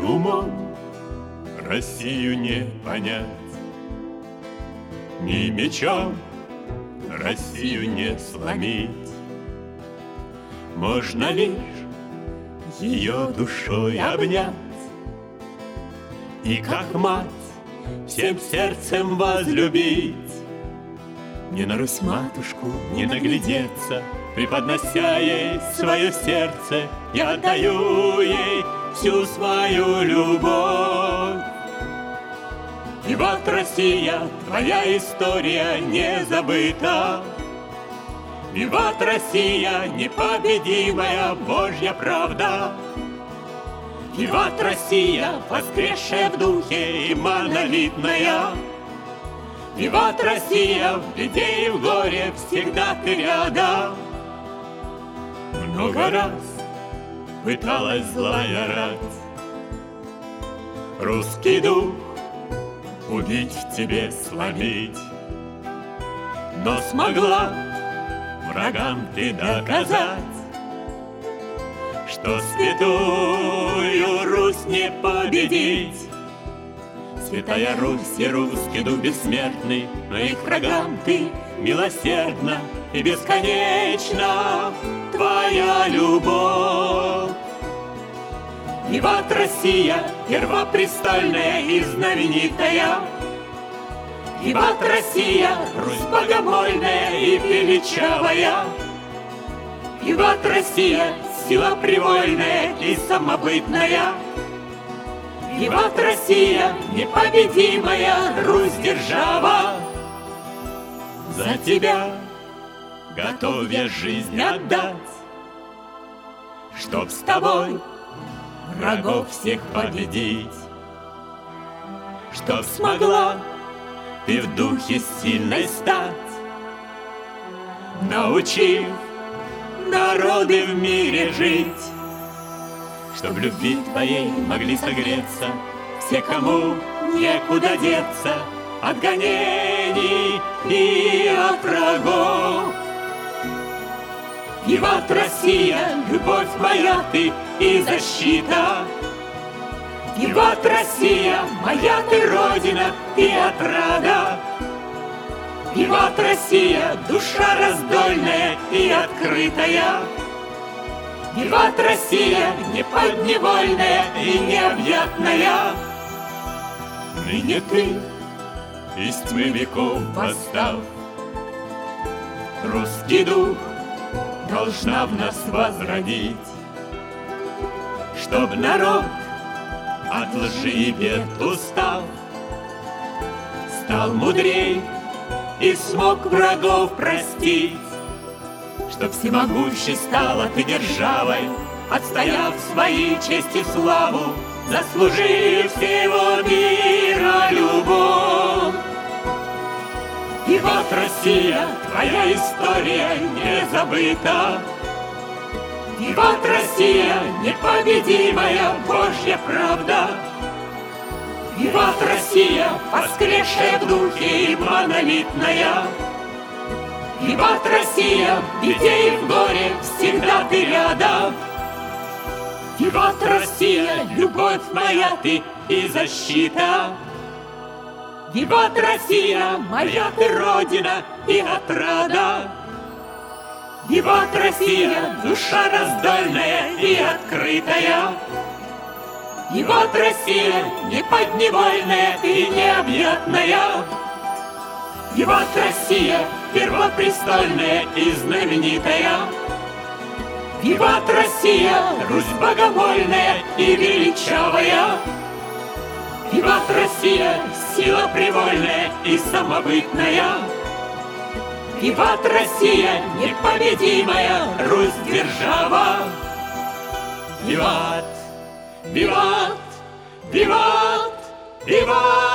умом Россию не понять, ни мечом Россию не сломить. Можно лишь ее душой обнять и, как мать, всем сердцем возлюбить. Не на Русь-матушку не наглядеться, преподнося ей свое сердце, я отдаю ей всю свою любовь. И вот, Россия, твоя история не забыта. И вот, Россия, непобедимая Божья правда. И вот, Россия, воскресшая в духе и монолитная. И вот, Россия, в беде и в горе всегда ты рядом. Много раз пыталась злая рать русский дух убить в тебе, сломить, но смогла врагам ты доказать, что святую Русь не победить. Святая Русь и русский дух бессмертный, но их врагам ты милосердна и бесконечна твоя любовь. И вот, Россия, первопрестольная и знаменитая. И вот, Россия, Русь богомольная и величавая. И вот, Россия, сила привольная и самобытная. И вот, Россия, непобедимая Русь-держава. За тебя готов я жизнь отдать, чтоб с тобой врагов всех победить, чтоб смогла ты в духе сильной стать, научив народы в мире жить, чтоб любви твоей могли согреться все, кому некуда деться от гонений и от врагов. И вот, Россия, любовь моя ты и защита. И вот, Россия, моя ты родина и отрада. И вот, Россия, душа раздольная и открытая. И вот, Россия, неподневольная и необъятная. Ныне ты, из тьмы веков восстав, русский дух должна в нас возродить, чтоб народ от лжи и бед устав, стал мудрей и смог врагов простить, чтоб всемогущей стала ты державой, отстояв свои честь и славу, заслужив всего мира любовь. И вот, Россия, твоя история не забыта. И вот, Россия, непобедимая Божья правда. И вот, Россия, воскресшая в духе и монолитная. И вот, Россия, в беде и в горе всегда ты рядом. И вот, Россия, любовь моя ты и защита. И вот, Россия, моя ты родина и отрада. И вот, Россия, душа раздольная и открытая. И вот, Россия, неподневольная и необъятная. И вот, Россия, первопрестольная и знаменитая. И вот, Россия, Русь богомольная и величавая. И вот, Россия, сила привольная и самобытная. И вот, Россия, непобедимая Русь-держава. Виват, виват, виват, виват!